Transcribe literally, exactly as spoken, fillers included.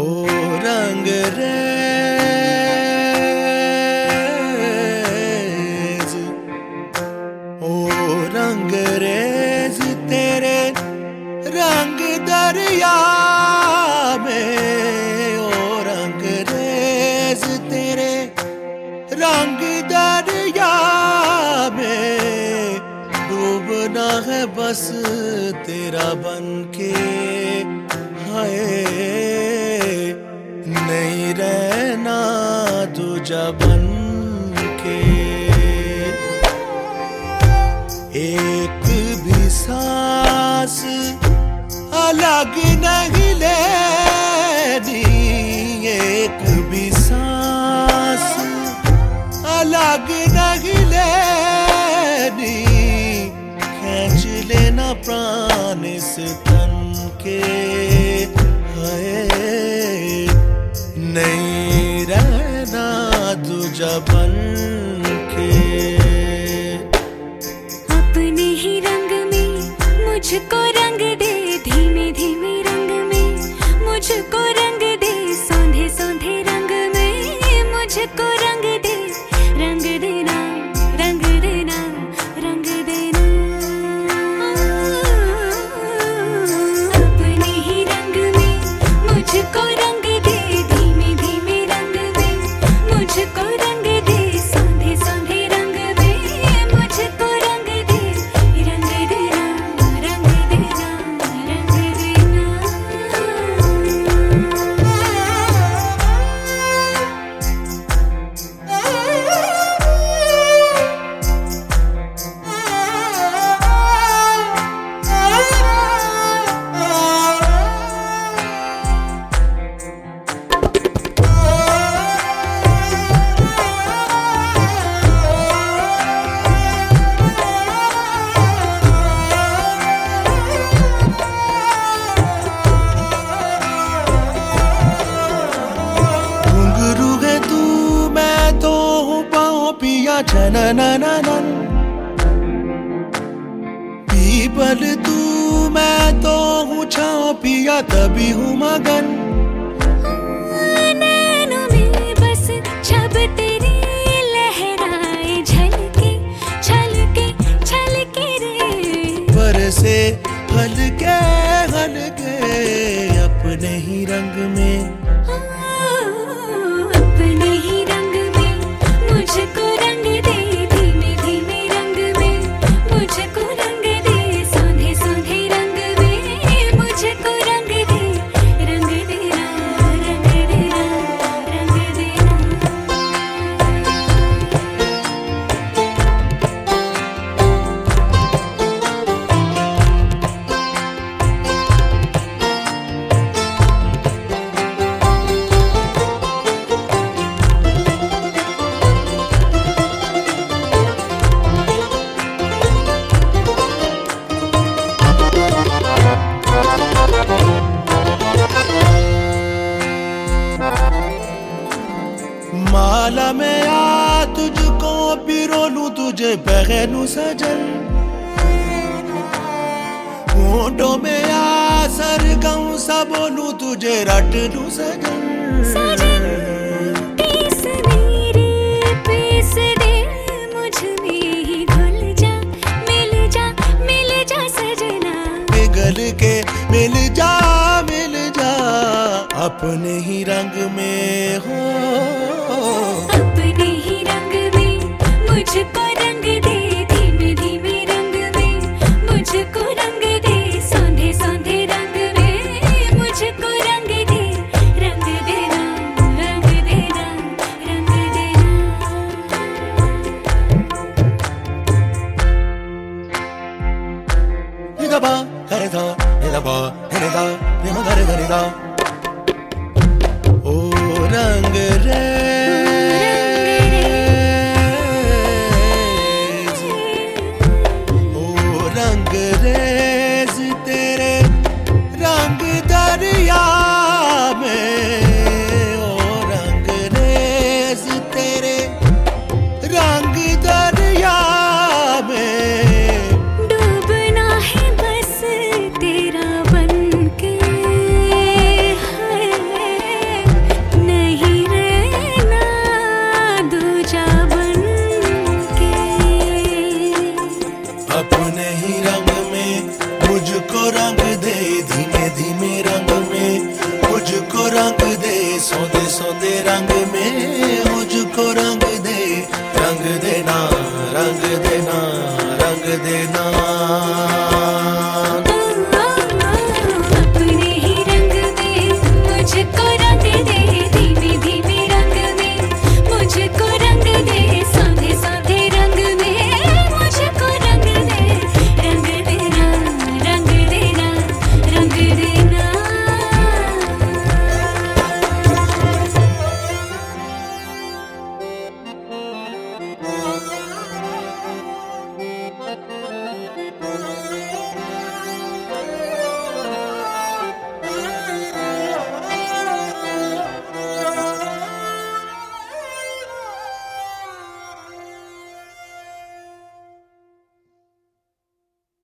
ओ रंग रेज, ओ रंग रेज तेरे रंग दरिया में, ओ रंग रेज तेरे रंग दरिया में डूबना है बस तेरा बन के, हाय नहीं रहना तुझा बन के। एक भी सांस अलग नहीं लेनी, एक भी सांस अलग नहीं लेनी, खींच लेना प्राण इस तन के, हाय नहीं रहना तुझा बन के। अपने ही रंग में मुझको रंग दे, धीमे धीमे रंग में मुझको रंग दे, सौंधे सौंधे रंग में मुझको रंग दे, रंग देना रंग देना रंग देना। अपने ही रंग में मुझको रंग दे, धीमे धीमे रंग में मुझको रंग दे, सौंधे सौंधे रंग में मुझको रंग दे, रंग देना रंग देना रंग देना। घुंघरू है तू मैं तो हूँ पाँव पिया छननननन, पीपल तू मैं तो हूँ छाँव पिया तभी हूँ मगन। नैनों में बस छब तेरी लहराए, झलके छलके छलके रे, बरसे हल्के हल्के अपने ही रंग में, अपने ही रंग में मुझको रंग दे, धीमे धीमे रंग में मुझको रंग दे, सौंधे सौंधे रंग में मुझको रंग दे, रंग देना रंग देना रंग देना। माला में आ तुझको पिरो लूं तुझे पहनूं सजन, होठों में आ सरगम सा बोलूं तुझे रट लूं सजन। सजन पीस मेरे पीस दे, मुझ में ही घुल जा, मिल जा मिल जा सजना, पिघल के मिल जा मिल जा अपने ही रंग में हो, अपने ही रंग में मुझको रंग दे, धीमे धीमे रंग में मुझको रंग दे, सौंधे सौंधे रंग में मुझको रंग दे, रंग देना रंग देना रंग देना। निदा बा करे दा निदा बा करे दा निमा करे करे दा, ओ रंग रेज दे रंग